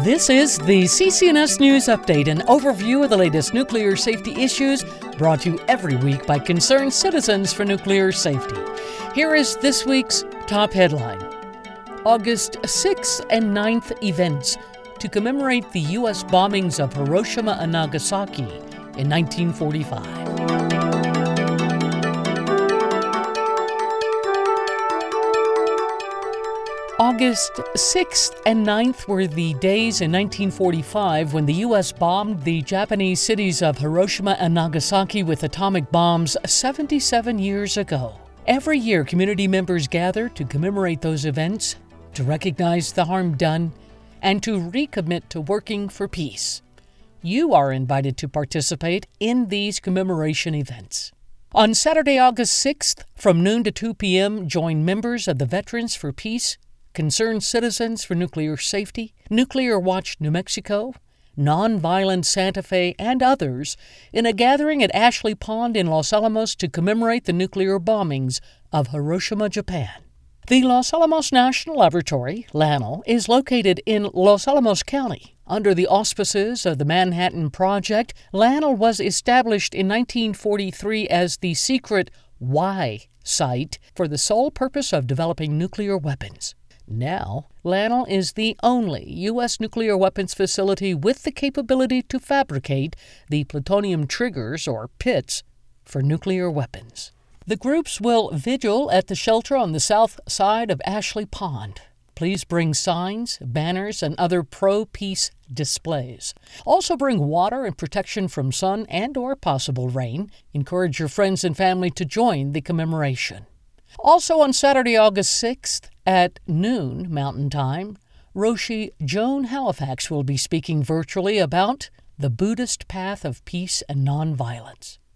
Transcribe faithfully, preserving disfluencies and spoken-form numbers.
This is the C C N S News Update, an overview of the latest nuclear safety issues brought to you every week by concerned citizens for nuclear safety. Here is this week's top headline. August sixth and ninth events to commemorate the U S bombings of Hiroshima and Nagasaki in nineteen forty-five. August sixth and ninth were the days in nineteen forty-five when the U S bombed the Japanese cities of Hiroshima and Nagasaki with atomic bombs seventy-seven years ago. Every year, community members gather to commemorate those events, to recognize the harm done, and to recommit to working for peace. You are invited to participate in these commemoration events. On Saturday, August sixth, from noon to two p.m., join members of the Veterans for Peace, Concerned Citizens for Nuclear Safety, Nuclear Watch New Mexico, Nonviolent Santa Fe, and others in a gathering at Ashley Pond in Los Alamos to commemorate the nuclear bombings of Hiroshima, Japan. The Los Alamos National Laboratory, LANL, is located in Los Alamos County. Under the auspices of the Manhattan Project, LANL was established in nineteen forty-three as the secret Y site for the sole purpose of developing nuclear weapons. Now, LANL is the only U S nuclear weapons facility with the capability to fabricate the plutonium triggers, or pits, for nuclear weapons. The groups will vigil at the shelter on the south side of Ashley Pond. Please bring signs, banners, and other pro-peace displays. Also bring water and protection from sun and or possible rain. Encourage your friends and family to join the commemoration. Also on Saturday, August sixth, at noon Mountain Time, Roshi Joan Halifax will be speaking virtually about the Buddhist path of peace and nonviolence.